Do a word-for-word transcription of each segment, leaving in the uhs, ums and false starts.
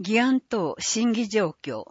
議案等審議状況。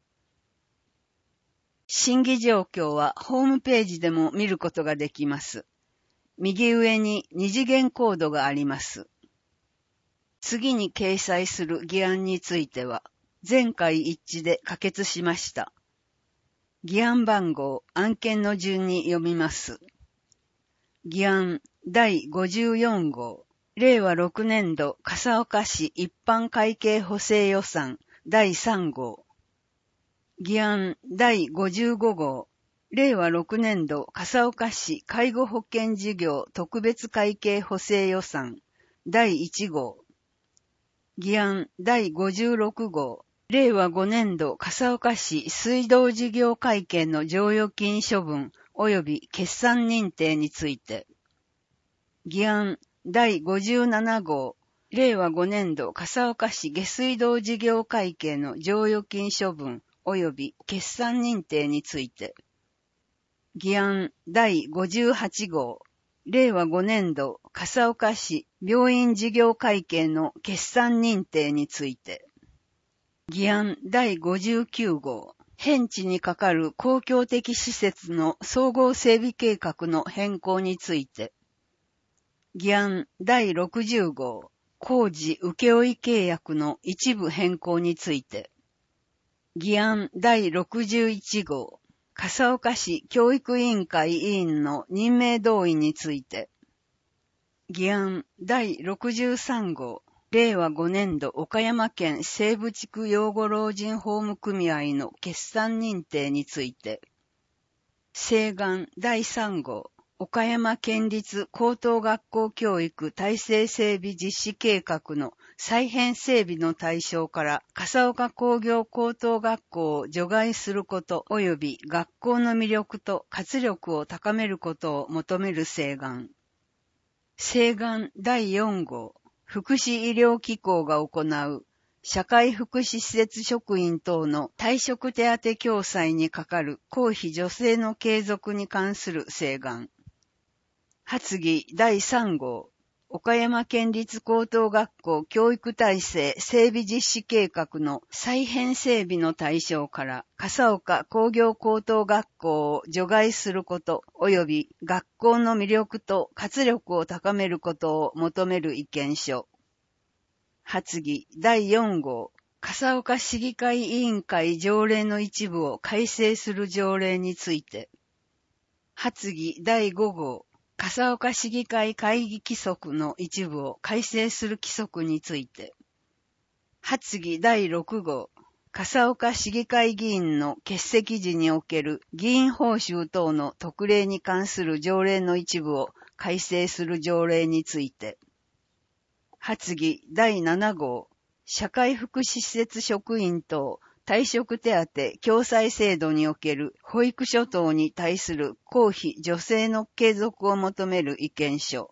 審議状況はホームページでも見ることができます。右上に二次元コードがあります。次に掲載する議案については、全会一致で可決しました。議案番号、案件の順に読みます。議案だいごじゅうよん号。れいわろくねん度笠岡市一般会計補正予算だいさん号。議案だいごじゅうご号。れいわろくねん度笠岡市介護保険事業特別会計補正予算だいいち号。議案だいごじゅうろく号。れいわごねん度笠岡市水道事業会計の剰余金処分及び決算認定について。議案だいごじゅうなな号。れいわごねん度笠岡市下水道事業会計の剰余金処分及び決算認定について。議案だいごじゅうはち号。れいわごねん度笠岡市病院事業会計の決算認定について。議案だいごじゅうきゅう号。偏地にかかる公共的施設の総合整備計画の変更について。議案だいろくじゅう号。工事請負契約の一部変更について。議案だいろくじゅういち号。笠岡市教育委員会委員の任命同意について。議案だいろくじゅうさん号。れいわごねん度岡山県西部地区養護老人ホーム組合の決算認定について。請願だいさん号。岡山県立高等学校教育体制整備実施計画の再編整備の対象から笠岡工業高等学校を除外すること及び学校の魅力と活力を高めることを求める請願。請願だいよん号。福祉医療機構が行う社会福祉施設職員等の退職手当共済にかかる公費助成の継続に関する請願。発議だいさん号。岡山県立高等学校教育体制整備実施計画の再編整備の対象から笠岡工業高等学校を除外すること及び学校の魅力と活力を高めることを求める意見書。発議だいよん号。笠岡市議会委員会条例の一部を改正する条例について。発議だいご号。笠岡市議会会議規則の一部を改正する規則について。発議だいろく号。笠岡市議会議員の欠席時における議員報酬等の特例に関する条例の一部を改正する条例について。発議だいなな号。社会福祉施設職員等退職手当共済制度における保育所等に対する公費助成の継続を求める意見書。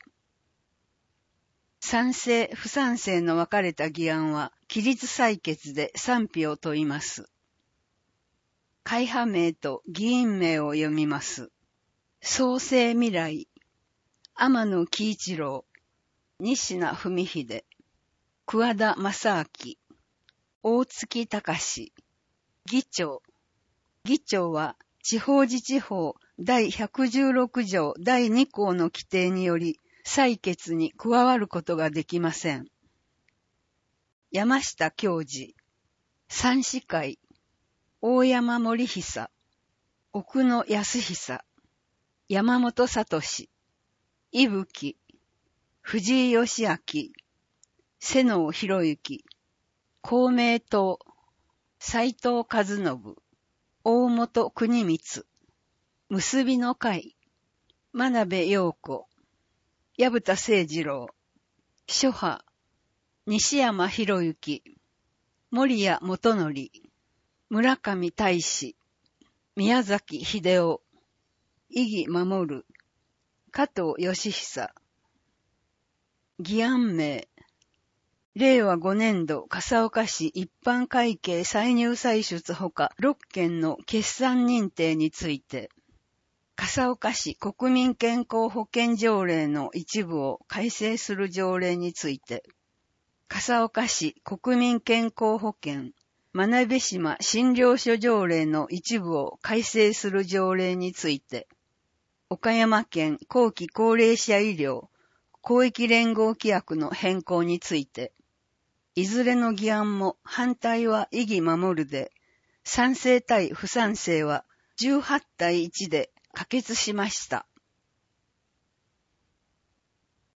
賛成、不賛成の分かれた議案は、期日採決で賛否を問います。会派名と議員名を読みます。創生未来、天野喜一郎、西名文秀、桑田正明、大月隆、議長。議長は地方自治法だいひゃくじゅうろく条だいに項の規定により採決に加わることができません。山下教授、三司会、大山森久、奥野康久、山本聡、伊吹、藤井義明、瀬能博之、公明党、斉藤和信、大本国光、結びの会、真鍋陽子、矢蓋誠二郎、諸派、西山博之、森谷元則、村上大志、宮崎秀夫、伊木守、加藤義久。議案名、れいわごねん度笠岡市一般会計歳入歳出ほかろっ件の決算認定について、笠岡市国民健康保険条例の一部を改正する条例について、 笠岡市国民健康保険、真鍋島診療所条例の一部を改正する条例について、岡山県後期高齢者医療公益連合規約の変更について、いずれの議案も反対は異議守るで、賛成対不賛成はじゅうはちたいいちで可決しました。